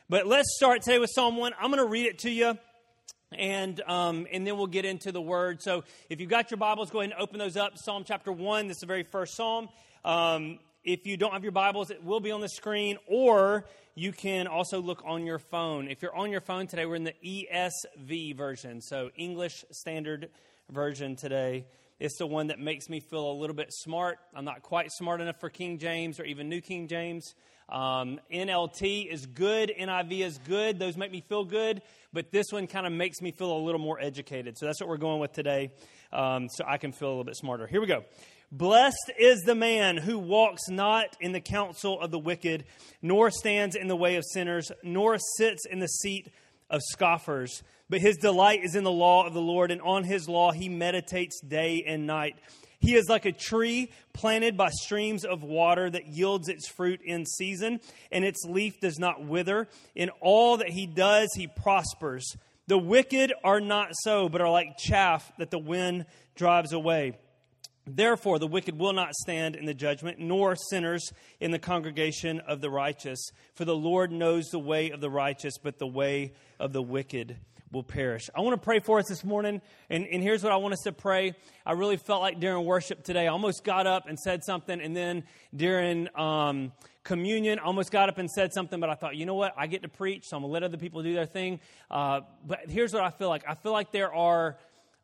But let's start today with Psalm 1. I'm going to read it to you, and then we'll get into the Word. So if you've got your Bibles, go ahead and open those up. Psalm chapter 1, this is the very first Psalm. If you don't have your Bibles, it will be on the screen, or you can also look on your phone. If you're on your phone today, we're in the ESV version, so English Standard Version today. It's the one that makes me feel a little bit smart. I'm not quite smart enough for King James or even New King James. NLT is good. NIV is good. Those make me feel good. But this one kind of makes me feel a little more educated. So that's what we're going with today, so I can feel a little bit smarter. Here we go. Blessed is the man who walks not in the counsel of the wicked, nor stands in the way of sinners, nor sits in the seat of scoffers. But his delight is in the law of the Lord, and on his law he meditates day and night. He is like a tree planted by streams of water that yields its fruit in season, and its leaf does not wither. In all that he does, he prospers. The wicked are not so, but are like chaff that the wind drives away. Therefore, the wicked will not stand in the judgment, nor sinners in the congregation of the righteous. For the Lord knows the way of the righteous, but the way of the wicked will perish. I want to pray for us this morning, and here's what I want us to pray. I really felt like during worship today, I almost got up and said something, and then during communion, I almost got up and said something, but I thought, you know what? I get to preach, so I'm going to let other people do their thing. But here's what I feel like. I feel like there are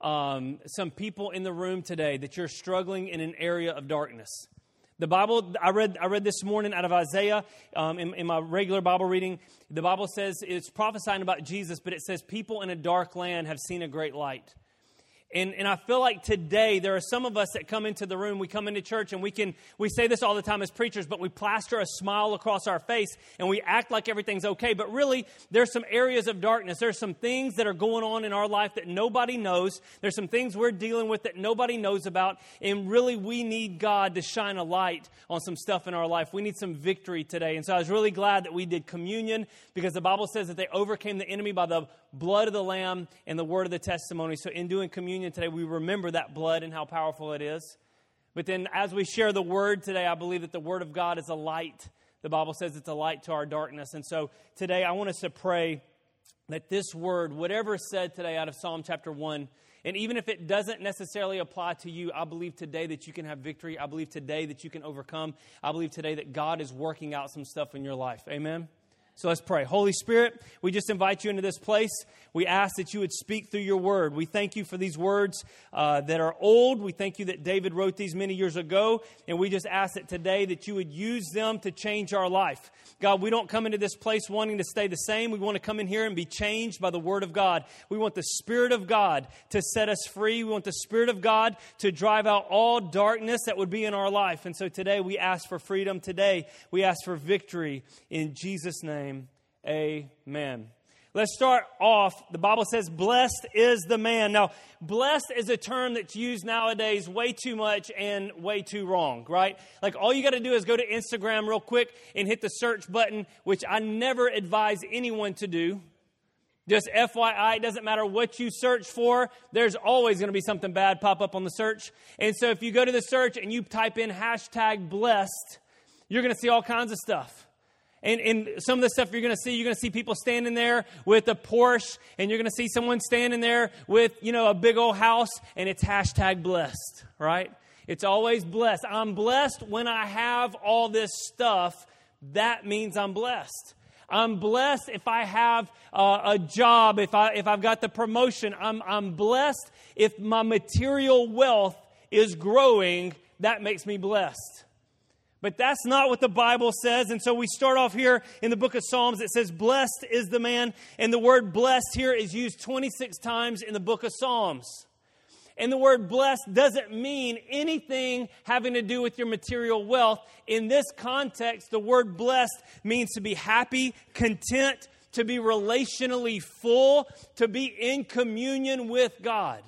some people in the room today that you're struggling in an area of darkness. The Bible, I read this morning out of Isaiah in my regular Bible reading. The Bible says, it's prophesying about Jesus, but it says people in a dark land have seen a great light. And I feel like today there are some of us that come into the room, we come into church, and we say this all the time as preachers, but we plaster a smile across our face and we act like everything's okay. But really, there's some areas of darkness. There's some things that are going on in our life that nobody knows. There's some things we're dealing with that nobody knows about. And really, we need God to shine a light on some stuff in our life. We need some victory today. And so I was really glad that we did communion, because the Bible says that they overcame the enemy by the blood of the Lamb and the word of the testimony. So in doing communion today, we remember that blood and how powerful it is. But then as we share the word today, I believe that the word of God is a light. The Bible says it's a light to our darkness. And so today I want us to pray that this word, whatever is said today out of Psalm chapter 1, and even if it doesn't necessarily apply to you, I believe today that you can have victory. I believe today that you can overcome. I believe today that God is working out some stuff in your life. Amen? So let's pray. Holy Spirit, we just invite you into this place. We ask that you would speak through your word. We thank you for these words that are old. We thank you that David wrote these many years ago. And we just ask that today that you would use them to change our life. God, we don't come into this place wanting to stay the same. We want to come in here and be changed by the word of God. We want the Spirit of God to set us free. We want the Spirit of God to drive out all darkness that would be in our life. And so today we ask for freedom. Today we ask for victory in Jesus' name. Amen. Let's start off. The Bible says, blessed is the man. Now, blessed is a term that's used nowadays way too much and way too wrong, right? Like all you got to do is go to Instagram real quick and hit the search button, which I never advise anyone to do. Just FYI, it doesn't matter what you search for, there's always going to be something bad pop up on the search. And so if you go to the search and you type in hashtag blessed, you're going to see all kinds of stuff. And some of the stuff you're going to see people standing there with a Porsche, and you're going to see someone standing there with, a big old house, and it's hashtag blessed, right? It's always blessed. I'm blessed when I have all this stuff. That means I'm blessed. I'm blessed if I have a job, if I've got the promotion. I'm blessed if my material wealth is growing. That makes me blessed. But that's not what the Bible says. And so we start off here in the book of Psalms. It says, blessed is the man. And the word blessed here is used 26 times in the book of Psalms. And the word blessed doesn't mean anything having to do with your material wealth. In this context, the word blessed means to be happy, content, to be relationally full, to be in communion with God.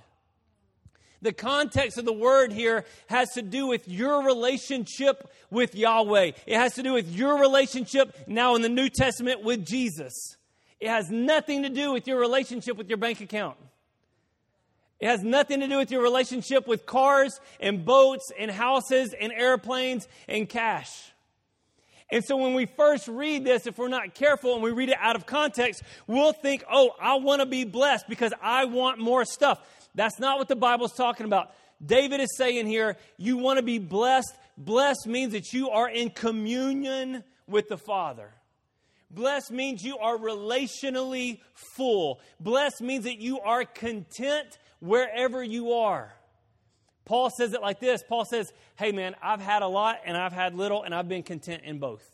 The context of the word here has to do with your relationship with Yahweh. It has to do with your relationship now in the New Testament with Jesus. It has nothing to do with your relationship with your bank account. It has nothing to do with your relationship with cars and boats and houses and airplanes and cash. And so when we first read this, if we're not careful and we read it out of context, we'll think, oh, I want to be blessed because I want more stuff. That's not what the Bible's talking about. David is saying here, you want to be blessed. Blessed means that you are in communion with the Father. Blessed means you are relationally full. Blessed means that you are content wherever you are. Paul says it like this. Paul says, hey man, I've had a lot and I've had little and I've been content in both.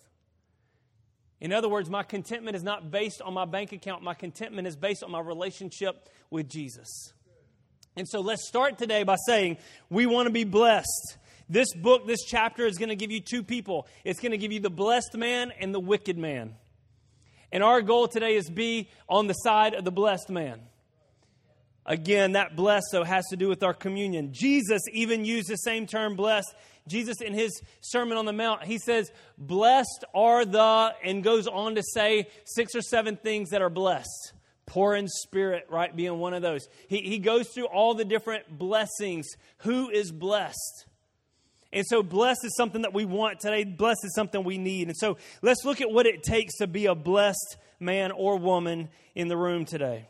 In other words, my contentment is not based on my bank account. My contentment is based on my relationship with Jesus. And so let's start today by saying we want to be blessed. This book, this chapter is going to give you two people. It's going to give you the blessed man and the wicked man. And our goal today is be on the side of the blessed man. Again, that blessed, though, has to do with our communion. Jesus even used the same term, blessed. Jesus, in his Sermon on the Mount, he says, blessed are the, and goes on to say 6 or 7 things that are blessed. Poor in spirit, right, being one of those. He goes through all the different blessings. Who is blessed? And so blessed is something that we want today. Blessed is something we need. And so let's look at what it takes to be a blessed man or woman in the room today.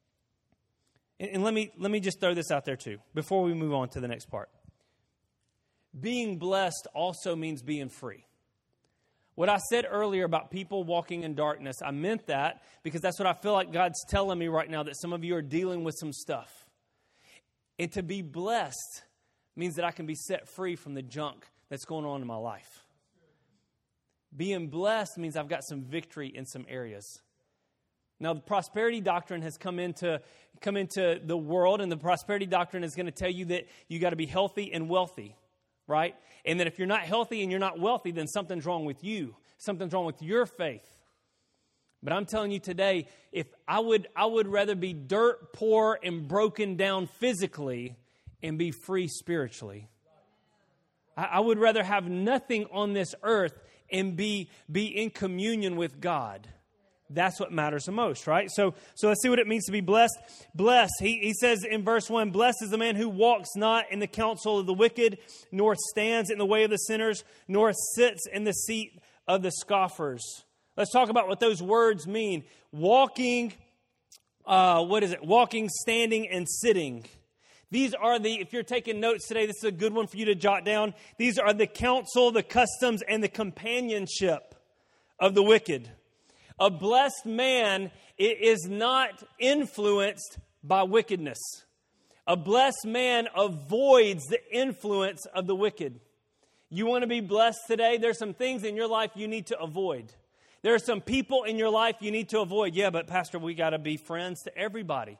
And let me just throw this out there too, before we move on to the next part. Being blessed also means being free. What I said earlier about people walking in darkness, I meant that because that's what I feel like God's telling me right now, that some of you are dealing with some stuff. And to be blessed means that I can be set free from the junk that's going on in my life. Being blessed means I've got some victory in some areas. Now, the prosperity doctrine has come into the world, and the prosperity doctrine is going to tell you that you got to be healthy and wealthy, right? And that if you're not healthy and you're not wealthy, then something's wrong with you. Something's wrong with your faith. But I'm telling you today, if I would rather be dirt poor and broken down physically and be free spiritually. I would rather have nothing on this earth and be in communion with God. That's what matters the most, right? So let's see what it means to be blessed. Blessed, he says in verse 1, blessed is the man who walks not in the counsel of the wicked, nor stands in the way of the sinners, nor sits in the seat of the scoffers. Let's talk about what those words mean. Walking, Walking, standing, and sitting. These are if you're taking notes today, this is a good one for you to jot down. These are the counsel, the customs, and the companionship of the wicked. A blessed man is not influenced by wickedness. A blessed man avoids the influence of the wicked. You want to be blessed today? There's some things in your life you need to avoid. There are some people in your life you need to avoid. Yeah, but Pastor, we got to be friends to everybody.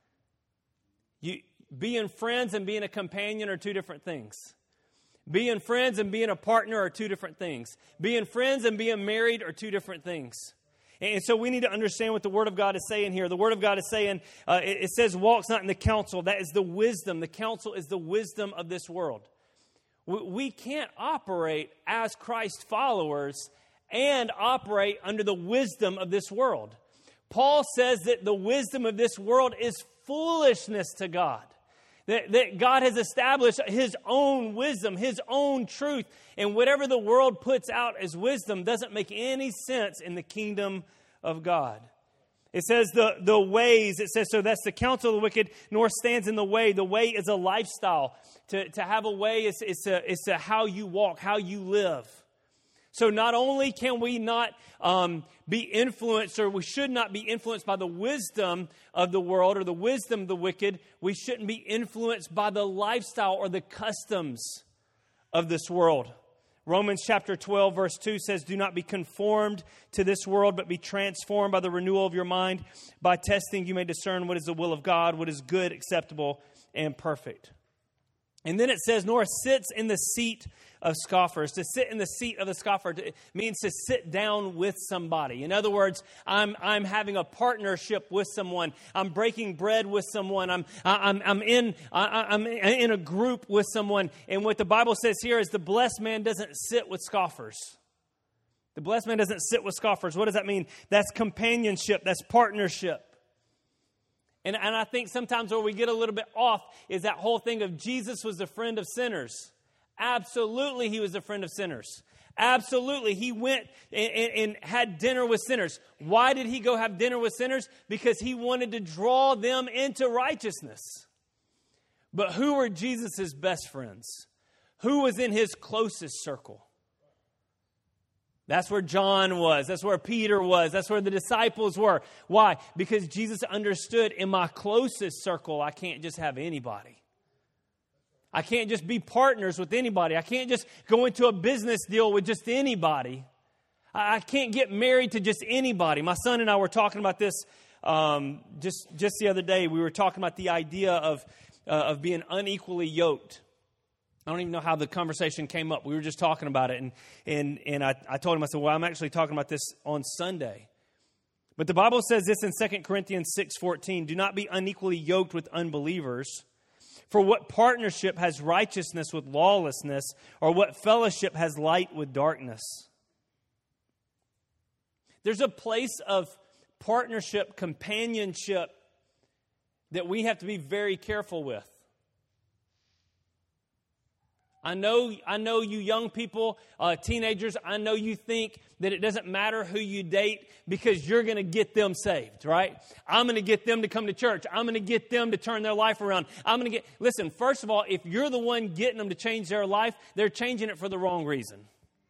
Being friends and being a companion are two different things. Being friends and being a partner are two different things. Being friends and being married are two different things. And so we need to understand what the Word of God is saying here. The Word of God is saying, it says walks not in the counsel. That is the wisdom. The counsel is the wisdom of this world. We can't operate as Christ followers and operate under the wisdom of this world. Paul says that the wisdom of this world is foolishness to God. That God has established His own wisdom, His own truth. And whatever the world puts out as wisdom doesn't make any sense in the kingdom of God. It says the ways, it says, so that's the counsel of the wicked, nor stands in the way. The way is a lifestyle. To have a way is to how you walk, how you live. So not only can we not be influenced, or we should not be influenced by the wisdom of the world or the wisdom of the wicked, we shouldn't be influenced by the lifestyle or the customs of this world. Romans chapter 12, verse 2 says, do not be conformed to this world, but be transformed by the renewal of your mind. By testing, you may discern what is the will of God, what is good, acceptable, and perfect. And then it says, nor sits in the seat of scoffers. To sit in the seat of the scoffer means to sit down with somebody. In other words, I'm having a partnership with someone. I'm breaking bread with someone. I'm in a group with someone. And what the Bible says here is the blessed man doesn't sit with scoffers. The blessed man doesn't sit with scoffers. What does that mean? That's companionship. That's partnership. And I think sometimes where we get a little bit off is that whole thing of Jesus was the friend of sinners. Absolutely, He was the friend of sinners. Absolutely. He went and had dinner with sinners. Why did he go have dinner with sinners? Because he wanted to draw them into righteousness. But who were Jesus' best friends? Who was in his closest circle? That's where John was. That's where Peter was. That's where the disciples were. Why? Because Jesus understood, in my closest circle, I can't just have anybody. I can't just be partners with anybody. I can't just go into a business deal with just anybody. I can't get married to just anybody. My son and I were talking about this just the other day. We were talking about the idea of being unequally yoked. I don't even know how the conversation came up. We were just talking about it, and I told him, I said, well, I'm actually talking about this on Sunday. But the Bible says this in 2 Corinthians 6:14, do not be unequally yoked with unbelievers. For what partnership has righteousness with lawlessness, or what fellowship has light with darkness? There's a place of partnership, companionship that we have to be very careful with. I know you young people, teenagers, I know you think that it doesn't matter who you date because you're going to get them saved, right? I'm going to get them to come to church. I'm going to get them to turn their life around. Listen, first of all, if you're the one getting them to change their life, they're changing it for the wrong reason.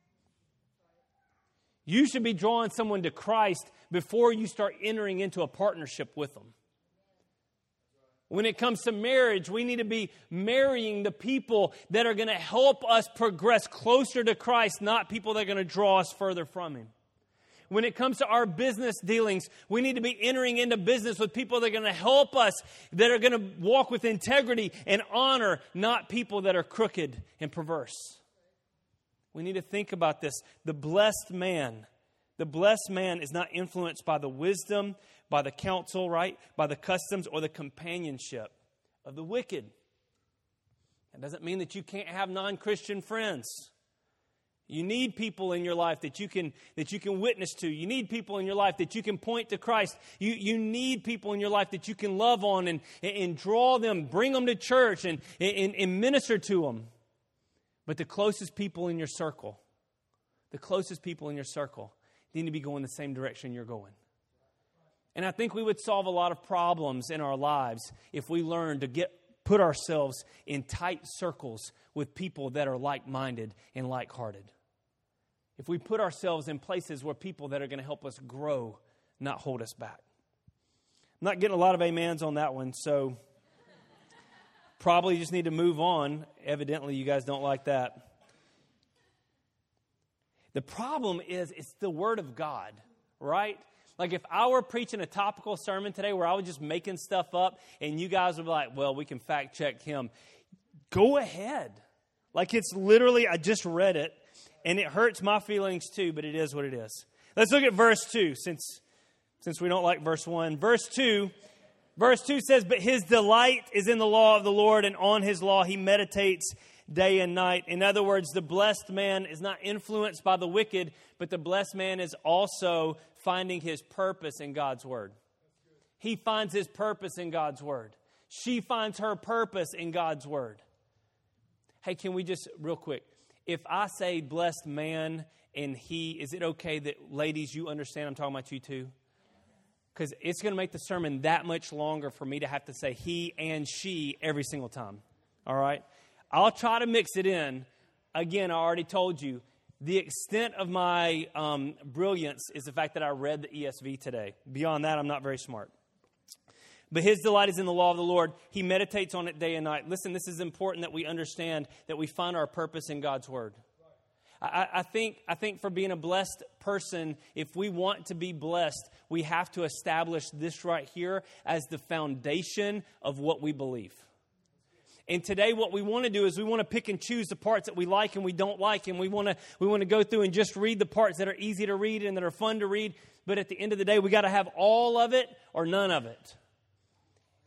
You should be drawing someone to Christ before you start entering into a partnership with them. When it comes to marriage, we need to be marrying the people that are going to help us progress closer to Christ, not people that are going to draw us further from Him. When it comes to our business dealings, we need to be entering into business with people that are going to help us, that are going to walk with integrity and honor, not people that are crooked and perverse. We need to think about this. The blessed man is not influenced by the wisdom, by the counsel, right? By the customs or the companionship of the wicked. That doesn't mean that you can't have non-Christian friends. You need people in your life that you can witness to. You need people in your life that you can point to Christ. You need people in your life that you can love on and draw them, bring them to church and minister to them. But the closest people in your circle need to be going the same direction you're going. And I think we would solve a lot of problems in our lives if we learned to put ourselves in tight circles with people that are like-minded and like-hearted. If we put ourselves in places where people that are going to help us grow, not hold us back. I'm not getting a lot of amens on that one, so probably just need to move on. Evidently, you guys don't like that. The problem is, it's the Word of God, right? Like if I were preaching a topical sermon today where I was just making stuff up and you guys would be like, well, we can fact check him. Go ahead. Like it's literally, I just read it and it hurts my feelings too, but it is what it is. Let's look at verse 2 since we don't like verse 1. Verse 2 says, but his delight is in the law of the Lord, and on his law he meditates day and night. In other words, the blessed man is not influenced by the wicked, but the blessed man is also finding his purpose in God's Word. He finds his purpose in God's Word. She finds her purpose in God's Word. Hey, can we just, real quick, if I say blessed man and he, is it okay that, ladies, you understand I'm talking about you too? Because it's going to make the sermon that much longer for me to have to say he and she every single time. All right? I'll try to mix it in. Again, I already told you, the extent of my brilliance is the fact that I read the ESV today. Beyond that, I'm not very smart. But his delight is in the law of the Lord. He meditates on it day and night. Listen, this is important that we understand that we find our purpose in God's Word. I think for being a blessed person, if we want to be blessed, we have to establish this right here as the foundation of what we believe. And today what we want to do is we want to pick and choose the parts that we like and we don't like, and we want to go through and just read the parts that are easy to read and that are fun to read. But at the end of the day, we got to have all of it or none of it.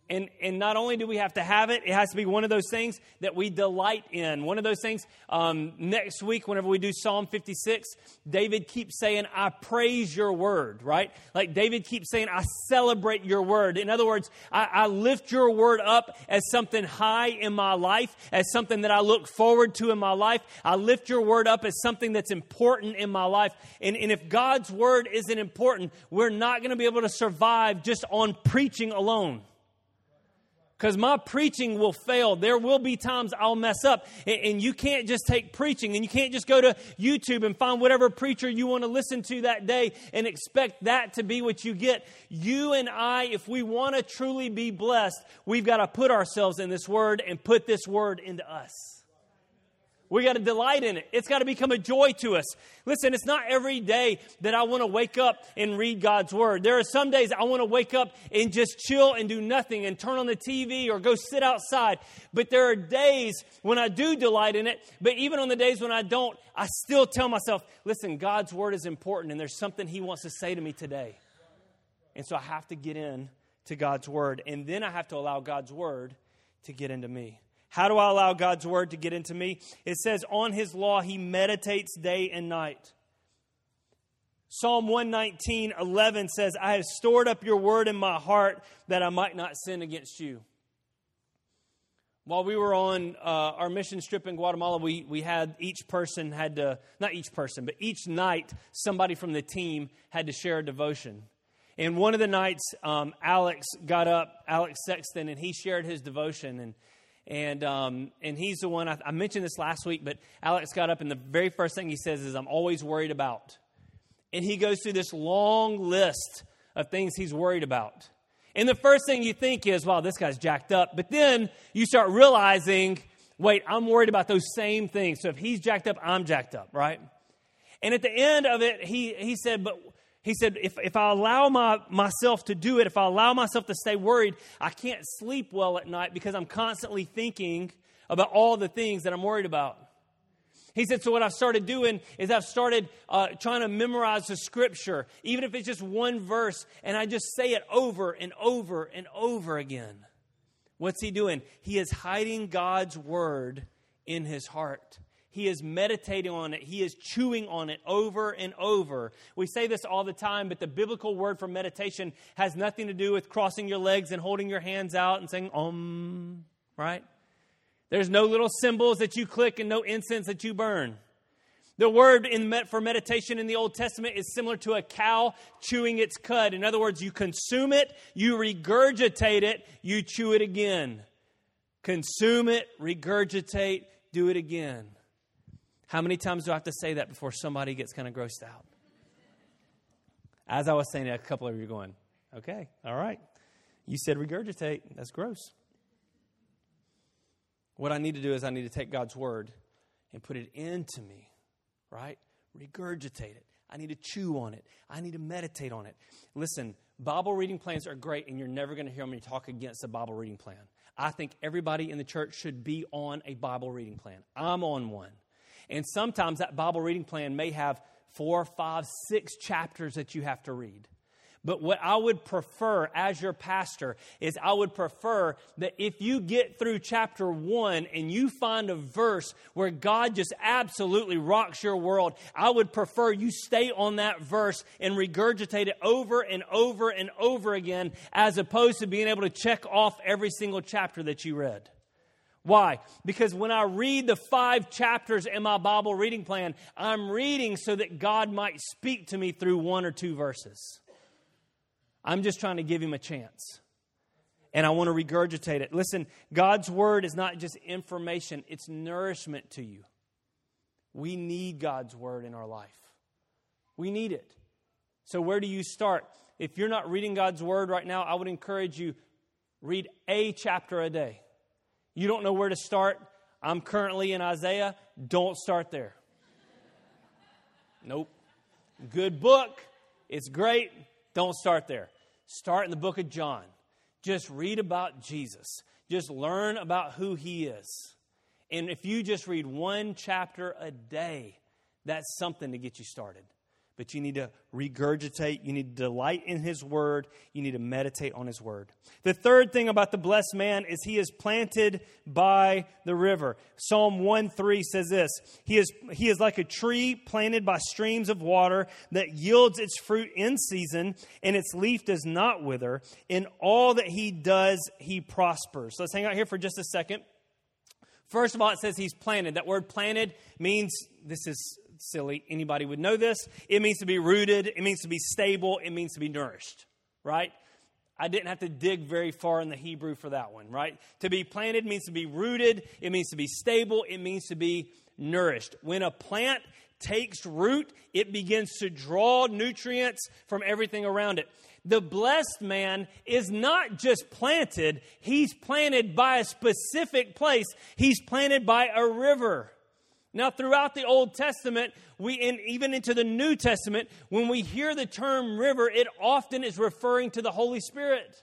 And not only do we have to have it, it has to be one of those things that we delight in. One of those things, next week, whenever we do Psalm 56, David keeps saying, I praise your word, right? Like David keeps saying, I celebrate your word. In other words, I lift your word up as something high in my life, as something that I look forward to in my life. I lift your word up as something that's important in my life. And if God's word isn't important, we're not going to be able to survive just on preaching alone. Because my preaching will fail. There will be times I'll mess up. And you can't just take preaching. And you can't just go to YouTube and find whatever preacher you want to listen to that day and expect that to be what you get. You and I, if we want to truly be blessed, we've got to put ourselves in this word and put this word into us. We got to delight in it. It's got to become a joy to us. Listen, it's not every day that I want to wake up and read God's word. There are some days I want to wake up and just chill and do nothing and turn on the TV or go sit outside. But there are days when I do delight in it. But even on the days when I don't, I still tell myself, listen, God's word is important and there's something He wants to say to me today. And so I have to get in to God's word. And then I have to allow God's word to get into me. How do I allow God's word to get into me? It says, on His law, He meditates day and night. Psalm 119:11 says, I have stored up your word in my heart that I might not sin against you. While we were on our mission trip in Guatemala, we had each night, somebody from the team had to share a devotion. And one of the nights, Alex Sexton, and he shared his devotion. And he's the one, I mentioned this last week, but Alex got up and the very first thing he says is, I'm always worried about. And he goes through this long list of things he's worried about. And the first thing you think is, wow, this guy's jacked up. But then you start realizing, wait, I'm worried about those same things. So if he's jacked up, I'm jacked up, right? And at the end of it, he said, if I allow myself to do it, if I allow myself to stay worried, I can't sleep well at night because I'm constantly thinking about all the things that I'm worried about. He said, so what I've started doing is I've started trying to memorize the scripture, even if it's just one verse, and I just say it over and over and over again. What's he doing? He is hiding God's word in his heart. He is meditating on it. He is chewing on it over and over. We say this all the time, but the biblical word for meditation has nothing to do with crossing your legs and holding your hands out and saying, right? There's no little symbols that you click and no incense that you burn. The word for meditation in the Old Testament is similar to a cow chewing its cud. In other words, you consume it, you regurgitate it, you chew it again. Consume it, regurgitate, do it again. How many times do I have to say that before somebody gets kind of grossed out? As I was saying it, a couple of you are going, okay, all right. You said regurgitate. That's gross. What I need to do is I need to take God's word and put it into me, right? Regurgitate it. I need to chew on it. I need to meditate on it. Listen, Bible reading plans are great, and you're never going to hear me talk against a Bible reading plan. I think everybody in the church should be on a Bible reading plan. I'm on one. And sometimes that Bible reading plan may have 4, 5, 6 chapters that you have to read. But what I would prefer as your pastor is I would prefer that if you get through chapter 1 and you find a verse where God just absolutely rocks your world, I would prefer you stay on that verse and regurgitate it over and over and over again, as opposed to being able to check off every single chapter that you read. Why? Because when I read the 5 chapters in my Bible reading plan, I'm reading so that God might speak to me through 1 or 2 verses. I'm just trying to give Him a chance. And I want to regurgitate it. Listen, God's word is not just information, it's nourishment to you. We need God's word in our life. We need it. So where do you start? If you're not reading God's word right now, I would encourage you, read a chapter a day. You don't know where to start? I'm currently in Isaiah. Don't start there. Nope. Good book. It's great. Don't start there. Start in the book of John. Just read about Jesus. Just learn about who He is. And if you just read 1 chapter a day, that's something to get you started. But you need to regurgitate. You need to delight in His Word. You need to meditate on His Word. The third thing about the blessed man is he is planted by the river. Psalm 1:3 says this: He is like a tree planted by streams of water that yields its fruit in season, and its leaf does not wither. In all that he does, he prospers. So let's hang out here for just a second. First of all, it says he's planted. That word planted means, this is silly, anybody would know this. It means to be rooted. It means to be stable. It means to be nourished, right? I didn't have to dig very far in the Hebrew for that one, right? To be planted means to be rooted. It means to be stable. It means to be nourished. When a plant takes root, it begins to draw nutrients from everything around it. The blessed man is not just planted. He's planted by a specific place. He's planted by a river. Now, throughout the Old Testament, even into the New Testament, when we hear the term river, it often is referring to the Holy Spirit.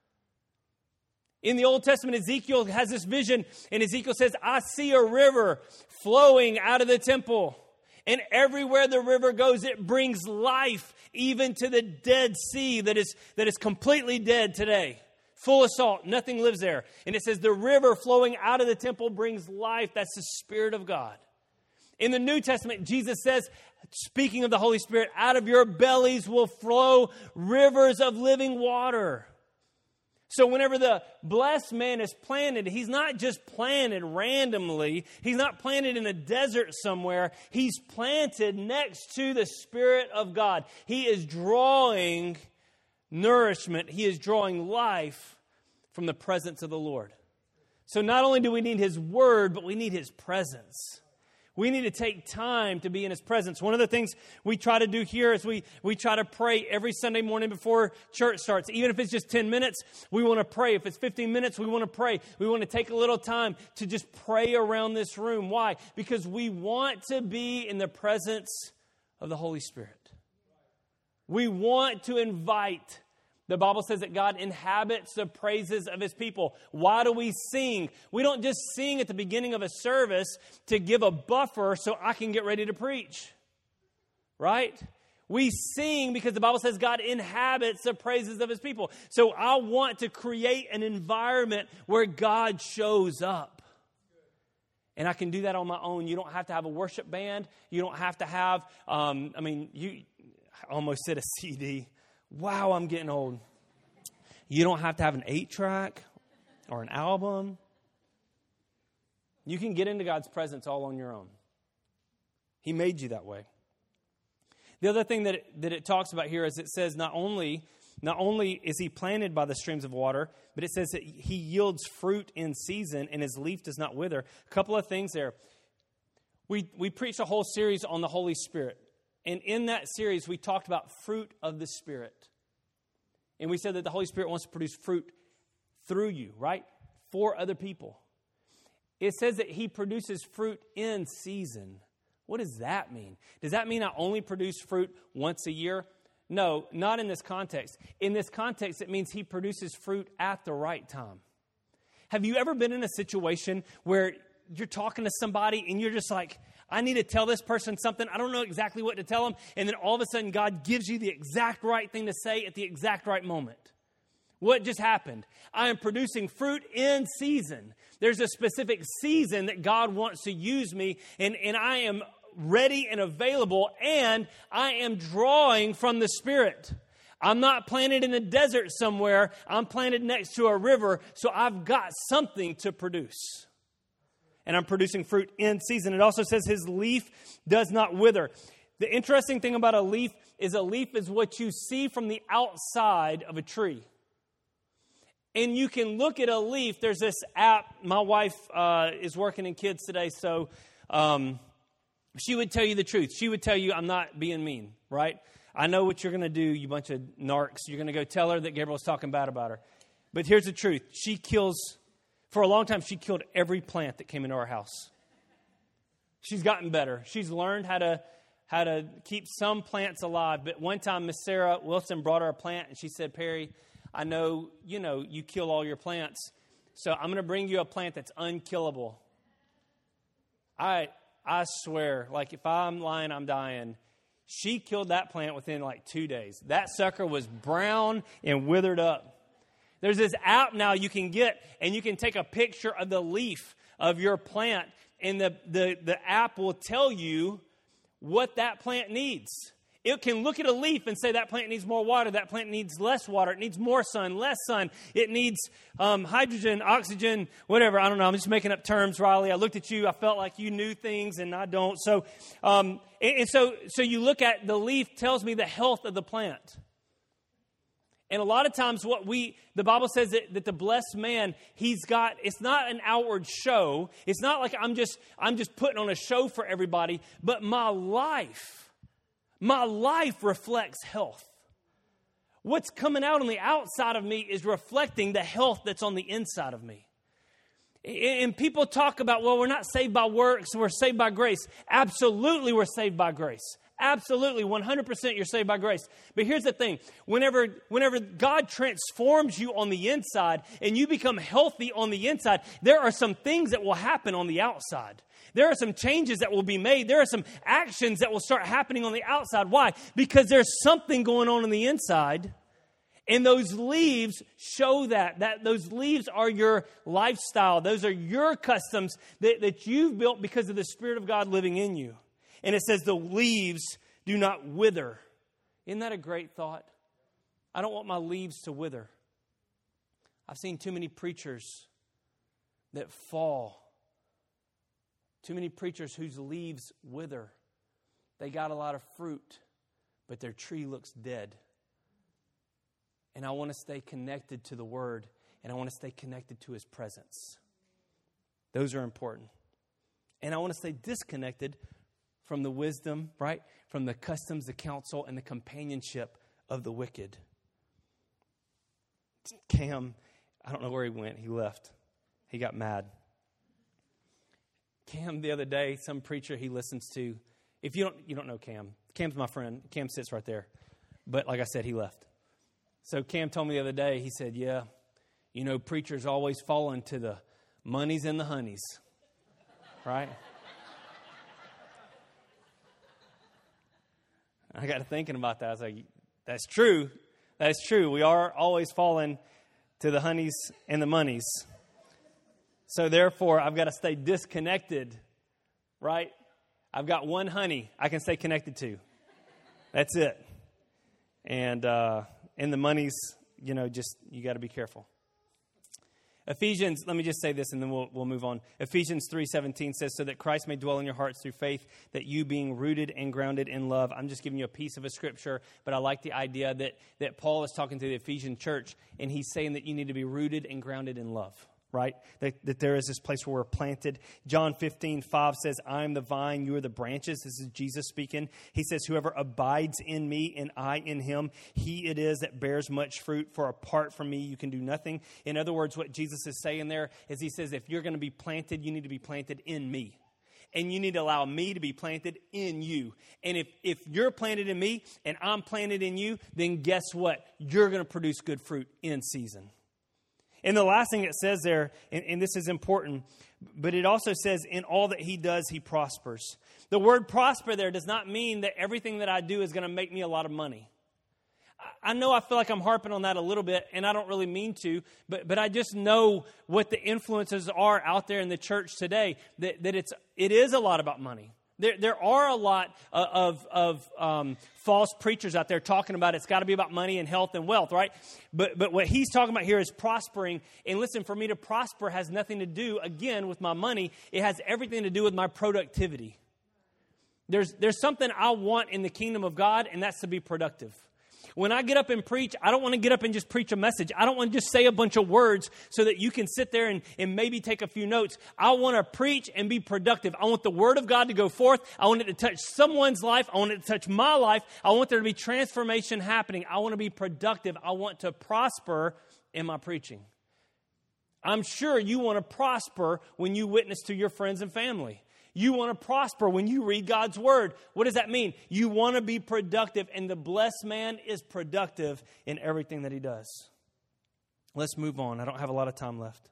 In the Old Testament, Ezekiel has this vision, and Ezekiel says, I see a river flowing out of the temple. And everywhere the river goes, it brings life, even to the Dead Sea that is completely dead today. Full of salt, nothing lives there. And it says the river flowing out of the temple brings life. That's the Spirit of God. In the New Testament, Jesus says, speaking of the Holy Spirit, out of your bellies will flow rivers of living water. So whenever the blessed man is planted, he's not just planted randomly. He's not planted in a desert somewhere. He's planted next to the Spirit of God. He is drawing nourishment. He is drawing life from the presence of the Lord. So not only do we need His Word, but we need His presence. We need to take time to be in His presence. One of the things we try to do here is we try to pray every Sunday morning before church starts. Even if it's just 10 minutes, we want to pray. If it's 15 minutes, we want to pray. We want to take a little time to just pray around this room. Why? Because we want to be in the presence of the Holy Spirit. We want to invite. The Bible says that God inhabits the praises of His people. Why do we sing? We don't just sing at the beginning of a service to give a buffer so I can get ready to preach. Right? We sing because the Bible says God inhabits the praises of His people. So I want to create an environment where God shows up. And I can do that on my own. You don't have to have a worship band. You don't have to have, I almost said a CD. Wow, I'm getting old. You don't have to have an 8-track or an album. You can get into God's presence all on your own. He made you that way. The other thing that it talks about here is it says not only is He planted by the streams of water, but it says that He yields fruit in season and His leaf does not wither. A couple of things there. We preached a whole series on the Holy Spirit. And in that series, we talked about fruit of the Spirit. And we said that the Holy Spirit wants to produce fruit through you, right? For other people. It says that He produces fruit in season. What does that mean? Does that mean I only produce fruit once a year? No, not in this context. In this context, it means He produces fruit at the right time. Have you ever been in a situation where you're talking to somebody and you're just like, I need to tell this person something. I don't know exactly what to tell them. And then all of a sudden, God gives you the exact right thing to say at the exact right moment. What just happened? I am producing fruit in season. There's a specific season that God wants to use me, and I am ready and available, and I am drawing from the Spirit. I'm not planted in a desert somewhere. I'm planted next to a river, so I've got something to produce. And I'm producing fruit in season. It also says His leaf does not wither. The interesting thing about a leaf is what you see from the outside of a tree. And you can look at a leaf. There's this app. My wife is working in kids today, so she would tell you the truth. She would tell you, I'm not being mean, right? I know what you're going to do, you bunch of narcs. You're going to go tell her that Gabriel's talking bad about her. But here's the truth. For a long time, she killed every plant that came into our house. She's gotten better. She's learned how to keep some plants alive. But one time, Miss Sarah Wilson brought her a plant, and she said, Perry, I know, you kill all your plants, so I'm going to bring you a plant that's unkillable. I swear, like if I'm lying, I'm dying. She killed that plant within like 2 days. That sucker was brown and withered up. There's this app now you can get, and you can take a picture of the leaf of your plant, and the app will tell you what that plant needs. It can look at a leaf and say that plant needs more water, that plant needs less water, it needs more sun, less sun, it needs hydrogen, oxygen, whatever. I don't know. I'm just making up terms, Riley. I looked at you. I felt like you knew things, and I don't. So, so you look at the leaf tells me the health of the plant. And a lot of times the Bible says that the blessed man, it's not an outward show. It's not like I'm just putting on a show for everybody, but my life reflects health. What's coming out on the outside of me is reflecting the health that's on the inside of me. And people talk about, well, we're not saved by works, we're saved by grace. Absolutely, we're saved by grace. Absolutely, 100% you're saved by grace. But here's the thing. Whenever God transforms you on the inside and you become healthy on the inside, there are some things that will happen on the outside. There are some changes that will be made. There are some actions that will start happening on the outside. Why? Because there's something going on the inside. And those leaves show that those leaves are your lifestyle. Those are your customs that you've built because of the Spirit of God living in you. And it says the leaves do not wither. Isn't that a great thought? I don't want my leaves to wither. I've seen too many preachers that fall. Too many preachers whose leaves wither. They got a lot of fruit, but their tree looks dead. And I want to stay connected to the Word, and I want to stay connected to His presence. Those are important. And I want to stay disconnected from the wisdom, right? From the customs, the counsel, and the companionship of the wicked. Cam, I don't know where he went. He left. He got mad. Cam, the other day, some preacher he listens to. If you don't know Cam. Cam's my friend. Cam sits right there. But like I said, he left. So Cam told me the other day, he said, yeah, preachers always fall into the monies and the honeys. Right? I got to thinking about that. I was like, that's true. That's true. We are always falling to the honeys and the monies. So therefore, I've got to stay disconnected, right? I've got one honey I can stay connected to. That's it. And the monies, you got to be careful. Ephesians, let me just say this and then we'll move on. Ephesians 3:17 says, so that Christ may dwell in your hearts through faith, that you being rooted and grounded in love. I'm just giving you a piece of a scripture, but I like the idea that Paul is talking to the Ephesian church, and he's saying that you need to be rooted and grounded in love. Right? That there is this place where we're planted. John 15:5 says, I am the vine, you are the branches. This is Jesus speaking. He says, whoever abides in me and I in him, he it is that bears much fruit, for apart from me you can do nothing. In other words, what Jesus is saying there is he says, if you're going to be planted, you need to be planted in me. And you need to allow me to be planted in you. And if you're planted in me and I'm planted in you, then guess what? You're going to produce good fruit in season. And the last thing it says there, and this is important, but it also says, in all that he does, he prospers. The word prosper there does not mean that everything that I do is going to make me a lot of money. I know I feel like I'm harping on that a little bit, and I don't really mean to, but I just know what the influences are out there in the church today, that it is a lot about money. There are a lot of false preachers out there talking about it's got to be about money and health and wealth, right? But what he's talking about here is prospering. And listen, for me to prosper has nothing to do, again, with my money. It has everything to do with my productivity. There's something I want in the kingdom of God, and that's to be productive. When I get up and preach, I don't want to get up and just preach a message. I don't want to just say a bunch of words so that you can sit there and maybe take a few notes. I want to preach and be productive. I want the word of God to go forth. I want it to touch someone's life. I want it to touch my life. I want there to be transformation happening. I want to be productive. I want to prosper in my preaching. I'm sure you want to prosper when you witness to your friends and family. You want to prosper when you read God's word. What does that mean? You want to be productive, and the blessed man is productive in everything that he does. Let's move on. I don't have a lot of time left.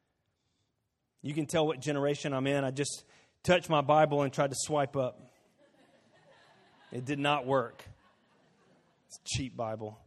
You can tell what generation I'm in. I just touched my Bible and tried to swipe up. It did not work. It's a cheap Bible.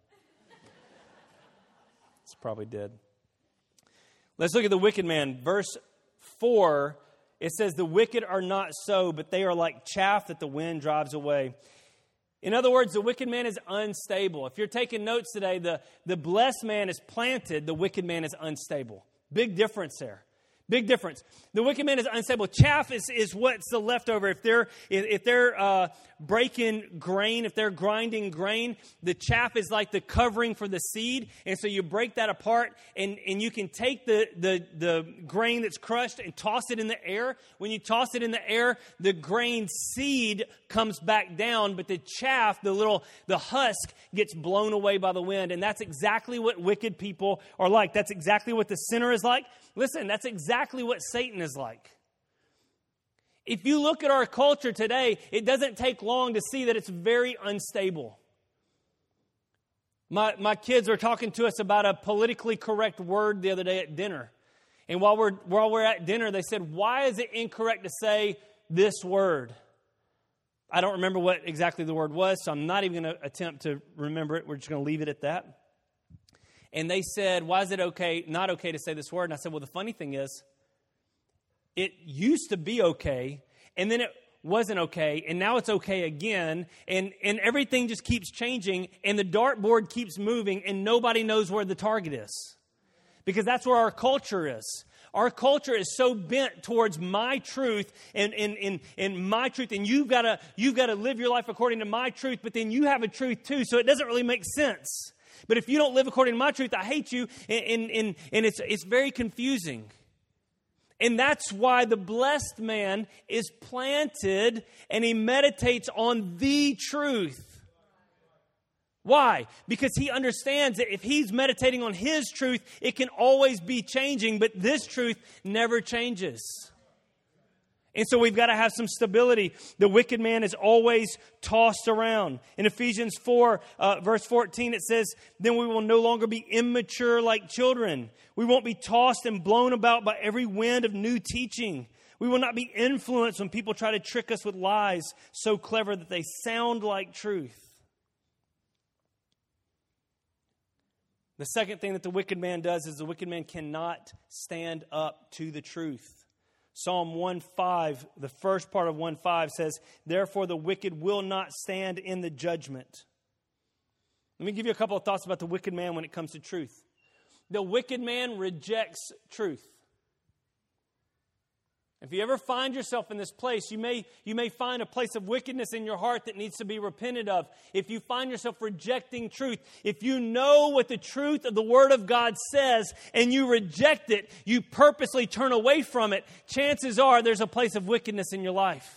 It's probably dead. Let's look at the wicked man. Verse 4, it says, the wicked are not so, but they are like chaff that the wind drives away. In other words, the wicked man is unstable. If you're taking notes today, the blessed man is planted, the wicked man is unstable. Big difference there. Big difference. The wicked man is unstable. Chaff is what's the leftover. If they're breaking grain, if they're grinding grain, the chaff is like the covering for the seed. And so you break that apart and you can take the grain that's crushed and toss it in the air. When you toss it in the air, the grain seed comes back down, but the chaff, the husk gets blown away by the wind. And that's exactly what wicked people are like. That's exactly what the sinner is like. Listen, that's exactly what Satan is like. If you look at our culture today, it doesn't take long to see that it's very unstable. My kids were talking to us about a politically correct word the other day at dinner. And while we're at dinner, they said, why is it incorrect to say this word? I don't remember what exactly the word was, so I'm not even going to attempt to remember it. We're just going to leave it at that. And they said, why is it not okay to say this word? And I said, well, the funny thing is, it used to be okay, and then it wasn't okay, and now it's okay again, and everything just keeps changing, and the dartboard keeps moving, and nobody knows where the target is. Because that's where our culture is. Our culture is so bent towards my truth and my truth, and you've got to live your life according to my truth, but then you have a truth too, so it doesn't really make sense. But if you don't live according to my truth, I hate you, and it's very confusing. And that's why the blessed man is planted and he meditates on the truth. Why? Because he understands that if he's meditating on his truth, it can always be changing, but this truth never changes. And so we've got to have some stability. The wicked man is always tossed around. In Ephesians 4, verse 14, it says, then we will no longer be immature like children. We won't be tossed and blown about by every wind of new teaching. We will not be influenced when people try to trick us with lies so clever that they sound like truth. The second thing that the wicked man does is the wicked man cannot stand up to the truth. Psalm 1:5, the first part of 1:5 says, therefore the wicked will not stand in the judgment. Let me give you a couple of thoughts about the wicked man when it comes to truth. The wicked man rejects truth. If you ever find yourself in this place, you may find a place of wickedness in your heart that needs to be repented of. If you find yourself rejecting truth, if you know what the truth of the Word of God says and you reject it, you purposely turn away from it, chances are there's a place of wickedness in your life.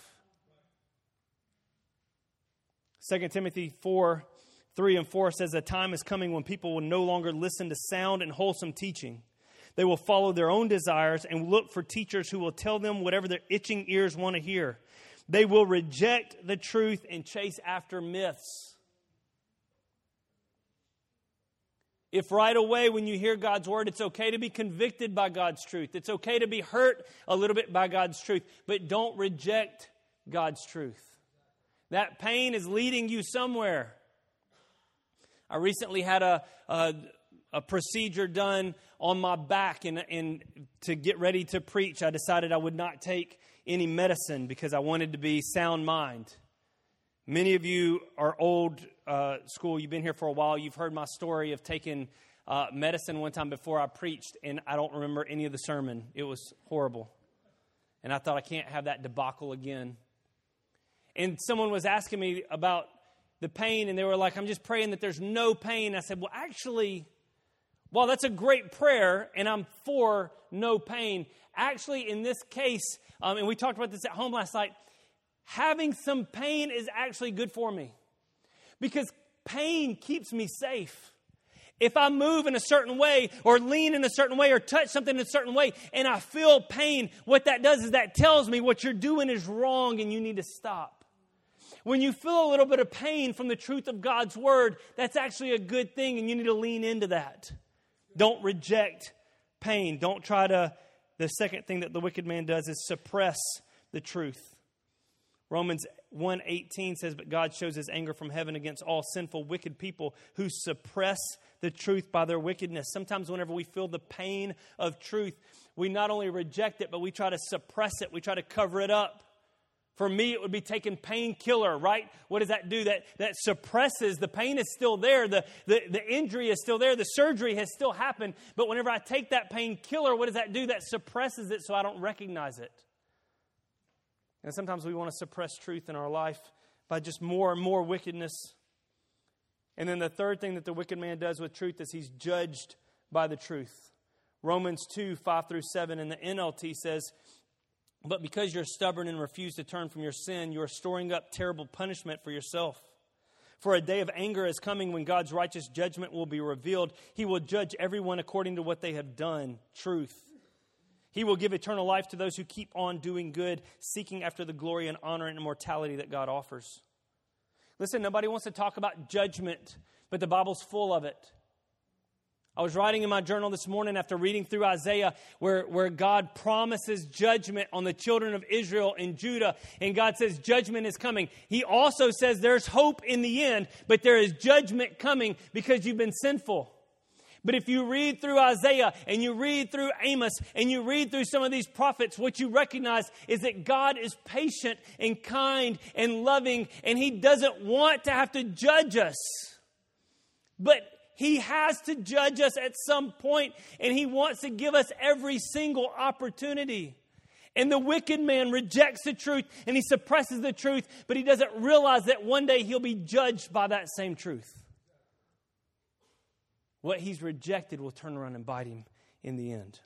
2 Timothy 4:3-4 says, a time is coming when people will no longer listen to sound and wholesome teaching. They will follow their own desires and look for teachers who will tell them whatever their itching ears want to hear. They will reject the truth and chase after myths. If right away when you hear God's word, it's okay to be convicted by God's truth. It's okay to be hurt a little bit by God's truth. But don't reject God's truth. That pain is leading you somewhere. I recently had a procedure done on my back, and to get ready to preach, I decided I would not take any medicine because I wanted to be sound mind. Many of you are old school. You've been here for a while. You've heard my story of taking medicine one time before I preached, and I don't remember any of the sermon. It was horrible. And I thought, I can't have that debacle again. And someone was asking me about the pain, and they were like, I'm just praying that there's no pain. I said, well, actually, well, that's a great prayer, and I'm for no pain. Actually, in this case, and we talked about this at home last night, having some pain is actually good for me. Because pain keeps me safe. If I move in a certain way, or lean in a certain way, or touch something in a certain way, and I feel pain, what that does is that tells me what you're doing is wrong and you need to stop. When you feel a little bit of pain from the truth of God's word, that's actually a good thing, and you need to lean into that. Don't reject pain. Don't try to... The second thing that the wicked man does is suppress the truth. Romans 1:18 says, but God shows his anger from heaven against all sinful, wicked people who suppress the truth by their wickedness. Sometimes whenever we feel the pain of truth, we not only reject it, but we try to suppress it. We try to cover it up. For me, it would be taking painkiller, right? What does that do? That suppresses. The pain is still there. The injury is still there. The surgery has still happened. But whenever I take that painkiller, what does that do? That suppresses it so I don't recognize it. And sometimes we want to suppress truth in our life by just more and more wickedness. And then the third thing that the wicked man does with truth is he's judged by the truth. Romans 2:5-7 in the NLT says, but because you're stubborn and refuse to turn from your sin, you are storing up terrible punishment for yourself. For a day of anger is coming when God's righteous judgment will be revealed. He will judge everyone according to what they have done. Truth. He will give eternal life to those who keep on doing good, seeking after the glory and honor and immortality that God offers. Listen, nobody wants to talk about judgment, but the Bible's full of it. I was writing in my journal this morning after reading through Isaiah where God promises judgment on the children of Israel and Judah. And God says judgment is coming. He also says there's hope in the end, but there is judgment coming because you've been sinful. But if you read through Isaiah and you read through Amos and you read through some of these prophets, what you recognize is that God is patient and kind and loving, and He doesn't want to have to judge us. But He has to judge us at some point, and He wants to give us every single opportunity. And the wicked man rejects the truth, and he suppresses the truth, but he doesn't realize that one day he'll be judged by that same truth. What he's rejected will turn around and bite him in the end.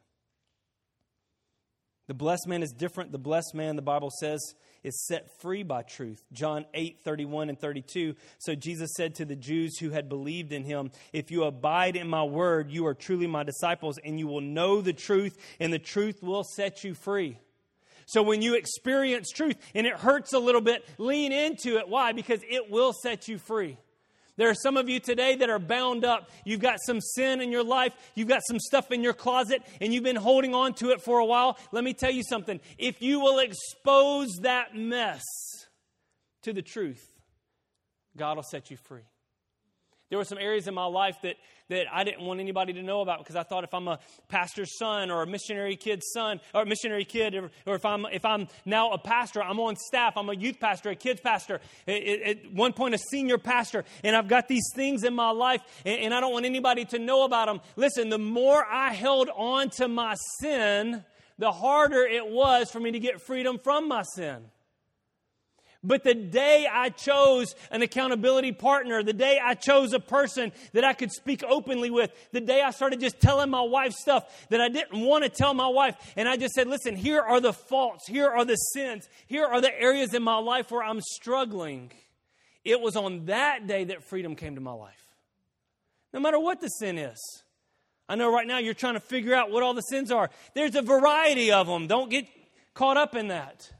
The blessed man is different. The blessed man, the Bible says, is set free by truth. John 8:31-32. So Jesus said to the Jews who had believed in him, if you abide in my word, you are truly my disciples, and you will know the truth, and the truth will set you free. So when you experience truth and it hurts a little bit, lean into it. Why? Because it will set you free. There are some of you today that are bound up. You've got some sin in your life. You've got some stuff in your closet, and you've been holding on to it for a while. Let me tell you something. If you will expose that mess to the truth, God will set you free. There were some areas in my life that I didn't want anybody to know about because I thought if I'm a pastor's son or a missionary kid's son or a missionary kid, or if I'm now a pastor, I'm on staff, I'm a youth pastor, a kids pastor, at one point a senior pastor, and I've got these things in my life and I don't want anybody to know about them. Listen, the more I held on to my sin, the harder it was for me to get freedom from my sin. But the day I chose an accountability partner, the day I chose a person that I could speak openly with, the day I started just telling my wife stuff that I didn't want to tell my wife, and I just said, listen, here are the faults, here are the sins, here are the areas in my life where I'm struggling. It was on that day that freedom came to my life. No matter what the sin is. I know right now you're trying to figure out what all the sins are. There's a variety of them. Don't get caught up in that.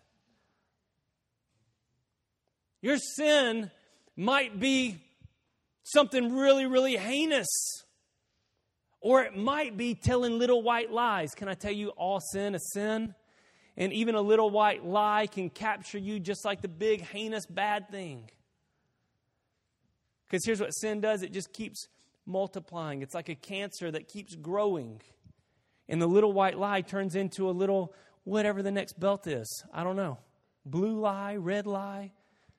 Your sin might be something really, really heinous. Or it might be telling little white lies. Can I tell you, all sin is sin? And even a little white lie can capture you just like the big, heinous, bad thing. Because here's what sin does. It just keeps multiplying. It's like a cancer that keeps growing. And the little white lie turns into a little, whatever the next belt is. I don't know. Blue lie, red lie.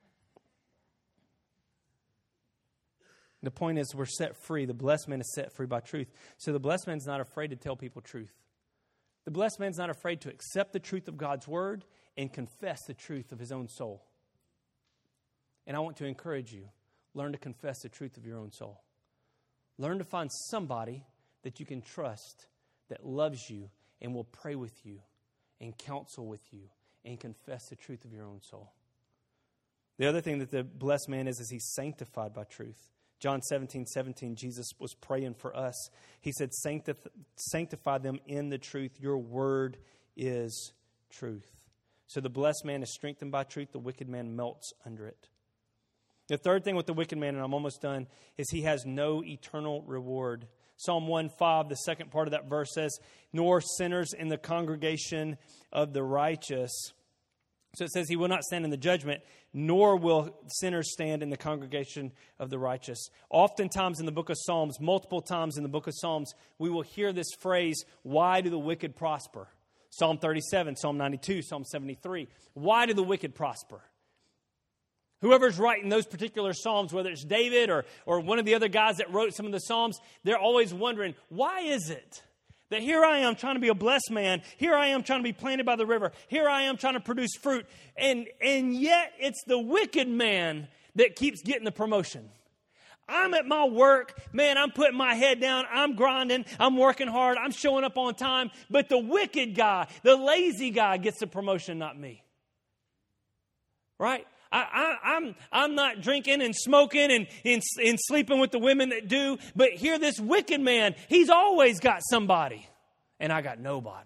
The point is we're set free. The blessed man is set free by truth. So the blessed man's not afraid to tell people truth. The blessed man's not afraid to accept the truth of God's word and confess the truth of his own soul. And I want to encourage you, learn to confess the truth of your own soul. Learn to find somebody that you can trust that loves you and will pray with you and counsel with you and confess the truth of your own soul. The other thing that the blessed man is he's sanctified by truth. John 17:17, Jesus was praying for us. He said, sanctify them in the truth. Your word is truth. So the blessed man is strengthened by truth. The wicked man melts under it. The third thing with the wicked man, and I'm almost done, is he has no eternal reward. Psalm 1:5, the second part of that verse says, nor sinners in the congregation of the righteous. So it says he will not stand in the judgment, nor will sinners stand in the congregation of the righteous. Oftentimes in the book of Psalms, multiple times in the book of Psalms, we will hear this phrase, why do the wicked prosper? Psalm 37, Psalm 92, Psalm 73. Why do the wicked prosper? Whoever's writing those particular Psalms, whether it's David or one of the other guys that wrote some of the Psalms, they're always wondering, why is it that here I am trying to be a blessed man, here I am trying to be planted by the river, here I am trying to produce fruit, and yet it's the wicked man that keeps getting the promotion. I'm at my work, man, I'm putting my head down, I'm grinding, I'm working hard, I'm showing up on time, but the wicked guy, the lazy guy gets the promotion, not me. Right? I'm not drinking and smoking and sleeping with the women that do, but here this wicked man, he's always got somebody, and I got nobody.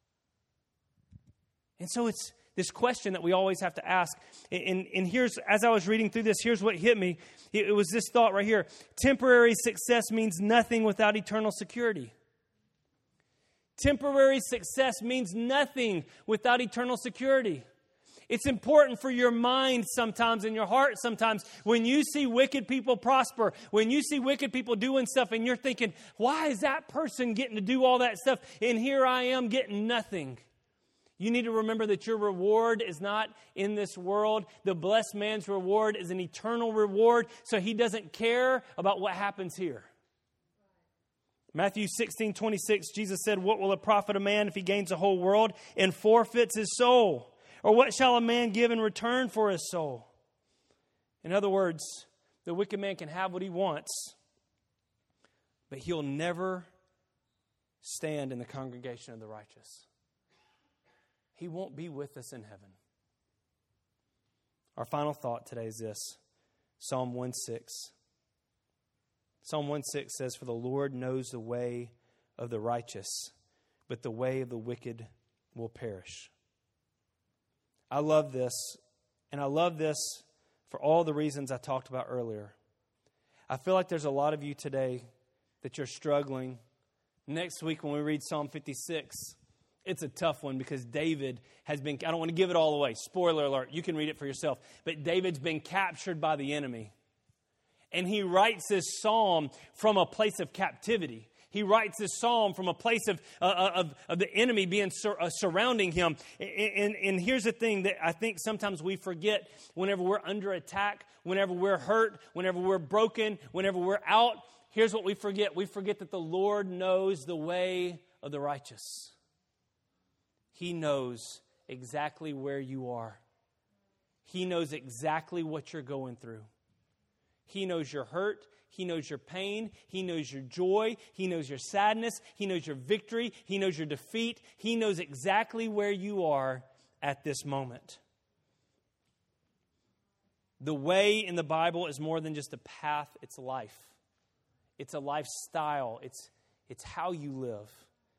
And so it's this question that we always have to ask. And here's, as I was reading through this, here's what hit me. It was this thought right here. Temporary success means nothing without eternal security. Temporary success means nothing without eternal security. It's important for your mind sometimes and your heart sometimes when you see wicked people prosper, when you see wicked people doing stuff and you're thinking, why is that person getting to do all that stuff and here I am getting nothing? You need to remember that your reward is not in this world. The blessed man's reward is an eternal reward, so he doesn't care about what happens here. Matthew 16:26, Jesus said, what will it profit a man if he gains the whole world and forfeits his soul? Or what shall a man give in return for his soul? In other words, the wicked man can have what he wants, but he'll never stand in the congregation of the righteous. He won't be with us in heaven. Our final thought today is this, Psalm 1:6. Psalm 1:6 says, for the Lord knows the way of the righteous, but the way of the wicked will perish. I love this, and I love this for all the reasons I talked about earlier. I feel like there's a lot of you today that you're struggling. Next week when we read Psalm 56, it's a tough one because David has been, I don't want to give it all away, spoiler alert, you can read it for yourself, but David's been captured by the enemy. And he writes this psalm from a place of captivity. He writes this psalm from a place of the enemy being surrounding him. And here's the thing that I think sometimes we forget whenever we're under attack, whenever we're hurt, whenever we're broken, whenever we're out. Here's what we forget. We forget that the Lord knows the way of the righteous. He knows exactly where you are. He knows exactly what you're going through. He knows your hurt. He knows your pain. He knows your joy. He knows your sadness. He knows your victory. He knows your defeat. He knows exactly where you are at this moment. The way in the Bible is more than just a path. It's life. It's a lifestyle. It's how you live.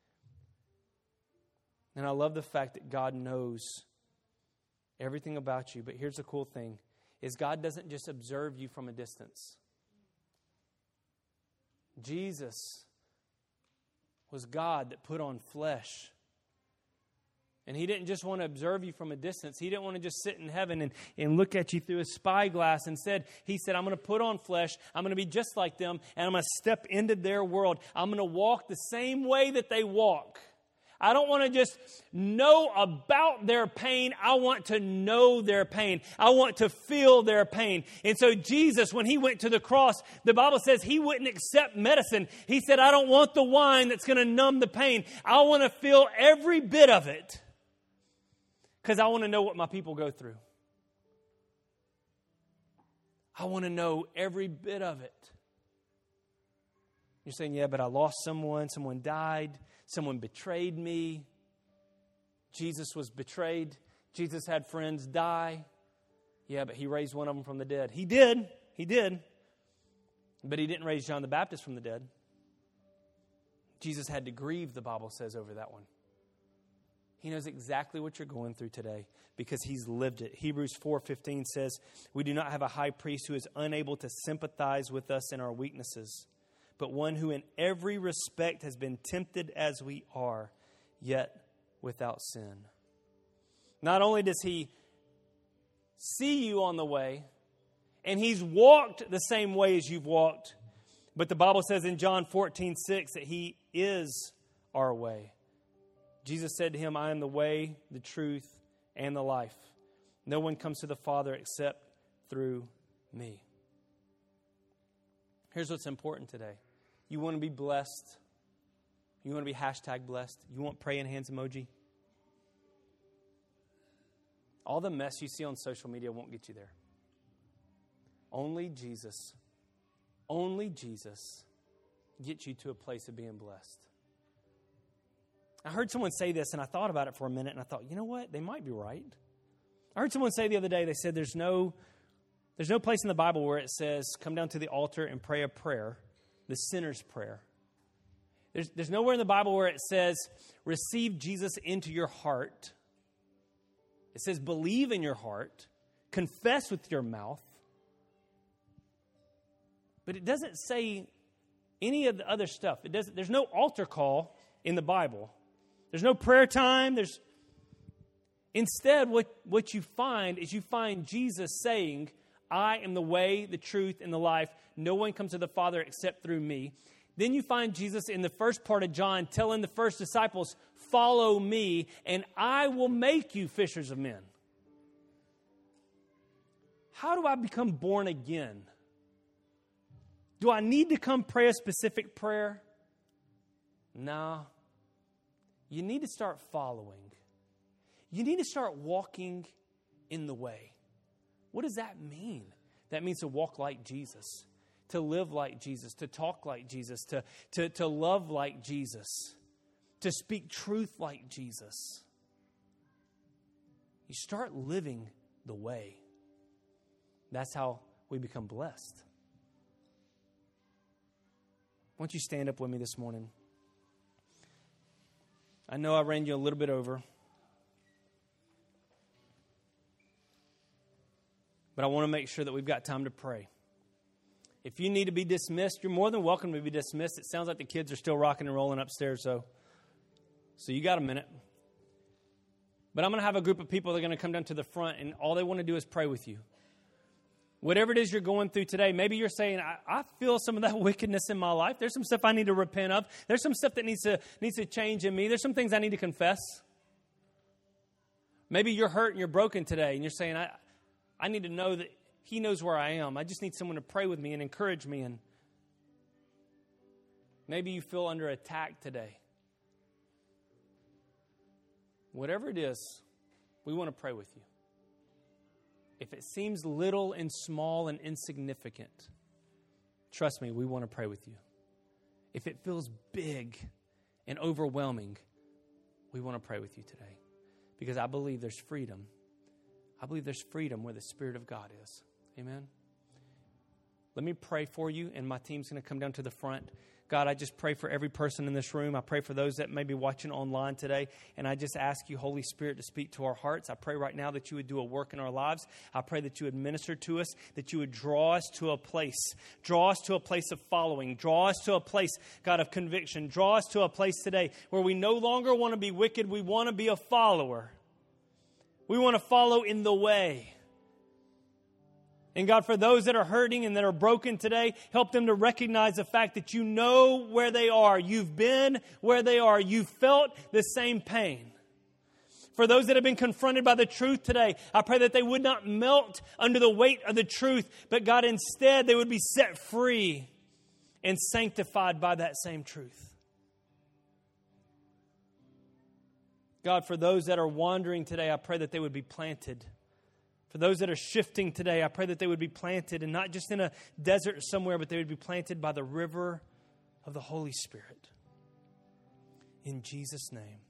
And I love the fact that God knows everything about you. But here's the cool thing, is God doesn't just observe you from a distance. Jesus was God that put on flesh. And He didn't just want to observe you from a distance. He didn't want to just sit in heaven and look at you through a spyglass. He said, I'm going to put on flesh. I'm going to be just like them. And I'm going to step into their world. I'm going to walk the same way that they walk. I don't want to just know about their pain. I want to know their pain. I want to feel their pain. And so Jesus, when He went to the cross, the Bible says He wouldn't accept medicine. He said, I don't want the wine that's going to numb the pain. I want to feel every bit of it because I want to know what my people go through. I want to know every bit of it. You're saying, yeah, but I lost someone. Someone died. Someone betrayed me. Jesus was betrayed. Jesus had friends die. Yeah, but He raised one of them from the dead. He did. But He didn't raise John the Baptist from the dead. Jesus had to grieve, the Bible says, over that one. He knows exactly what you're going through today because He's lived it. Hebrews 4:15 says, we do not have a high priest who is unable to sympathize with us in our weaknesses, but one who in every respect has been tempted as we are, yet without sin. Not only does He see you on the way, and He's walked the same way as you've walked. But the Bible says in John 14:6 that He is our way. Jesus said to him, I am the way, the truth, and the life. No one comes to the Father except through me. Here's what's important today. You want to be blessed. You want to be #blessed. You want praying hands emoji. All the mess you see on social media won't get you there. Only Jesus gets you to a place of being blessed. I heard someone say this, and I thought about it for a minute, and I thought, you know what? They might be right. I heard someone say the other day, they said there's no place in the Bible where it says, come down to the altar and pray a prayer, the sinner's prayer. There's nowhere in the Bible where it says, receive Jesus into your heart. It says, believe in your heart, confess with your mouth. But it doesn't say any of the other stuff. There's no altar call in the Bible. There's no prayer time. Instead, what you find is you find Jesus saying, I am the way, the truth, and the life. No one comes to the Father except through me. Then you find Jesus in the first part of John telling the first disciples, follow me, and I will make you fishers of men. How do I become born again? Do I need to come pray a specific prayer? No. You need to start following. You need to start walking in the way. What does that mean? That means to walk like Jesus, to live like Jesus, to talk like Jesus, to love like Jesus, to speak truth like Jesus. You start living the way. That's how we become blessed. Why don't you stand up with me this morning? I know I ran you a little bit over. But I want to make sure that we've got time to pray. If you need to be dismissed, you're more than welcome to be dismissed. It sounds like the kids are still rocking and rolling upstairs, so you got a minute. But I'm going to have a group of people that are going to come down to the front, and all they want to do is pray with you. Whatever it is you're going through today, maybe you're saying, I feel some of that wickedness in my life. There's some stuff I need to repent of. There's some stuff that needs to change in me. There's some things I need to confess. Maybe you're hurt and you're broken today, and you're saying, I need to know that He knows where I am. I just need someone to pray with me and encourage me. And maybe you feel under attack today. Whatever it is, we want to pray with you. If it seems little and small and insignificant, trust me, we want to pray with you. If it feels big and overwhelming, we want to pray with you today. Because I believe there's freedom. I believe there's freedom where the Spirit of God is. Amen? Let me pray for you, and my team's going to come down to the front. God, I just pray for every person in this room. I pray for those that may be watching online today. And I just ask you, Holy Spirit, to speak to our hearts. I pray right now that you would do a work in our lives. I pray that you would minister to us, that you would draw us to a place. Draw us to a place of following. Draw us to a place, God, of conviction. Draw us to a place today where we no longer want to be wicked. We want to be a follower. We want to follow in the way. And God, for those that are hurting and that are broken today, help them to recognize the fact that you know where they are. You've been where they are. You've felt the same pain. For those that have been confronted by the truth today, I pray that they would not melt under the weight of the truth, but God, instead they would be set free and sanctified by that same truth. God, for those that are wandering today, I pray that they would be planted. For those that are shifting today, I pray that they would be planted, and not just in a desert somewhere, but they would be planted by the river of the Holy Spirit. In Jesus' name.